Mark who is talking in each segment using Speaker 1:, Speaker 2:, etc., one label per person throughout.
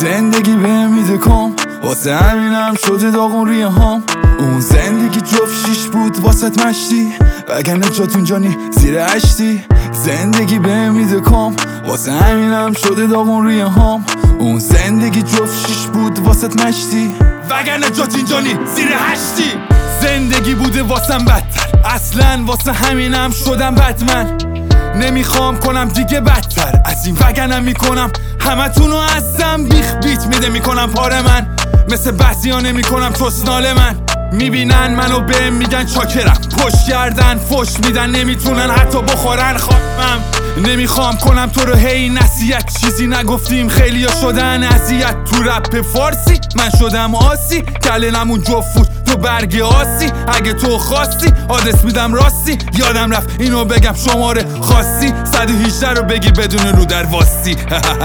Speaker 1: زندگی به میده کام، واسه همینم شده داغون ریه هام. اون زندگی جفت شیش بود واسه مشتی، وگرنه جات اونجا نی زیر هشتی. زندگی به میده کام، واسه همینم شده داغون ریه هام. اون زندگی جفت شیش بود واسه مشتی، وگرنه جات اینجا نی زیر هشتی. زندگی بوده واسم بدتر، اصلا واسه همینم شدم بدمن. نمیخوام کنم دیگه بدتر از این، وگرنه میکنم همتونو ازم بیخ بیت میده میکنم پاره من. مثل بعضیا نمیکنم چسنال من، میبینن منو بهم میگن چاکرم، پشت کردن فش میدن نمیتونن حتی بخورن خواهمم. نمیخوام کنم تو رو هی نصیحت، چیزی نگفتیم خیلیا شدن اذیت. تو رپ فارسی من شدم آسی، کله نمون جفت تو برگ آسی. اگه تو خواستی آدرس میدم راستی، یادم رفت اینو بگم شماره خواستی 118 رو بگی بدون رو در واستی.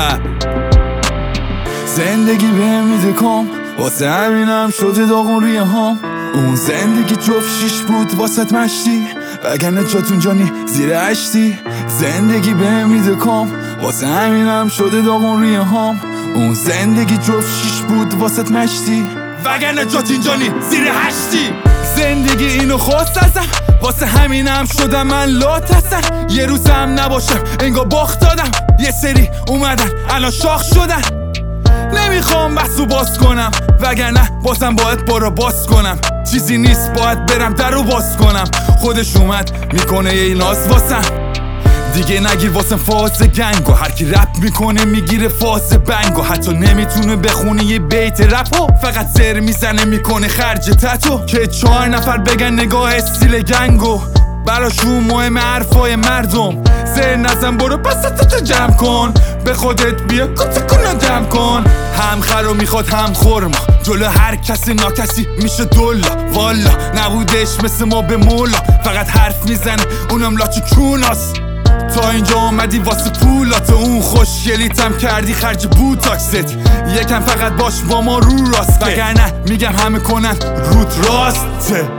Speaker 1: زندگی به میده کام، واسه همینم شده داغون ریه هام. اون زندگی جفت شیش بود واسه مشتی، وگرنه جات اونجا نی زیر هشتی. زندگی به میده کام، واسه همینم شده داغون ریه هام. اون زندگی جفت شیش بود واسه مشتی، وگرنه جات اینجا نی زیر هشتی. زندگی اینو خواست ازم، واسه همینم شدم من لاتسم. یه روزم نباشم انگار باخت دادم، یه سری اومدن الان شاخ شدن. نمیخوام بحثو باز کنم، وگرنه بازم باید بارا باز کنم. چیزی نیست باید برم در رو باز کنم، خودش اومد میکنه یه ناز واسم. دیگه نگیر واسم فاز گنگو، هر کی رپ میکنه میگیره فاز بنگو. حتی نمیتونه بخونه یه بیت رپو، فقط زر میزنه میکنه خرج تتو. که 4 نفر بگن نگاه استیل گنگو، براشون مهم حرفای مردم. زر نزن برو پس تو جمع کن، به خودت بیا کتکونو جمع کن. هم خرو میخواد هم خورما، جلو هر کسی ناکسی میشه دولا. والا نبودش مثل ما به مولا، فقط حرف میزنه اونم لاچو چوناست. تا اینجا اومدی واسه پولات، اون خوشگلیتم کردی خرج بوتاکست. یکم فقط باش با ما رو راست، وگرنه میگم همه کنن روت راسته.